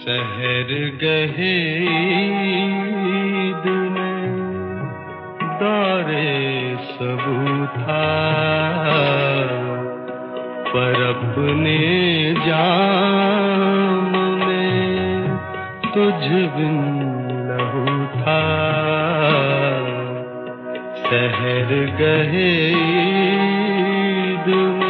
سحر گہے عید میں دورے سبو تھا، پر اپنے جام میں تجھ بن لہو تھا۔ سحر گہے عید میں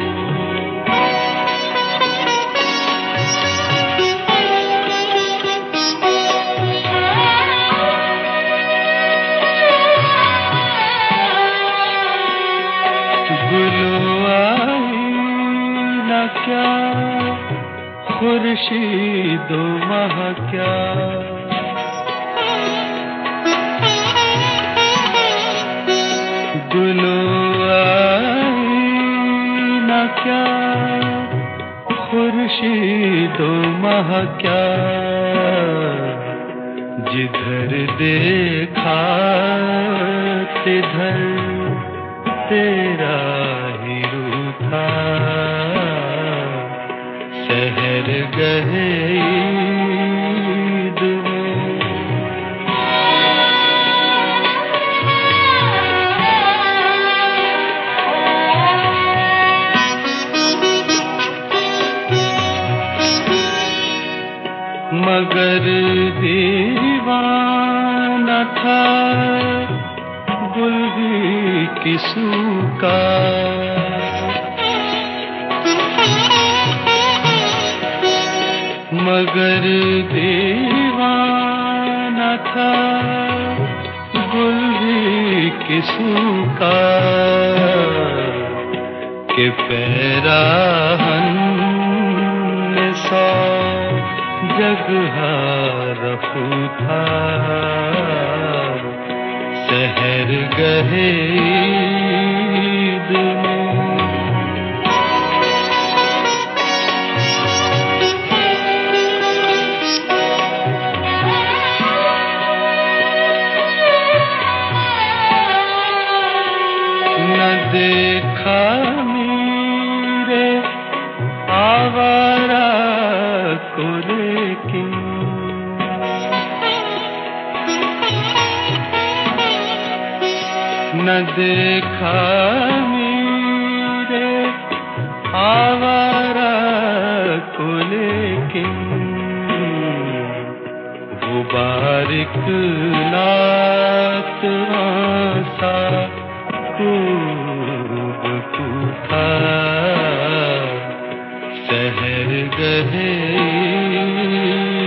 کیا خورشید و ماہ کیا، گلو آئی نہ کیا خورشید و ماہ کیا، جدھر دیکھا تدھر تیرا ہی رو تھا۔ سحر گہے عید میں مگر دیوانہ تھا گل بھی کسو کا، مگر دیوانہ تھا گل بھی کسو کا، کہ پیراہن میں 100 جگہ رفو تھا۔ سحر گہے عید میں نہ دیکھا میرے آوارہ کو لیکن، نہ دیکھا میرے آوارہ کو لیکن، وہ بارک نات سا خوب تو تھا۔ سحر گہے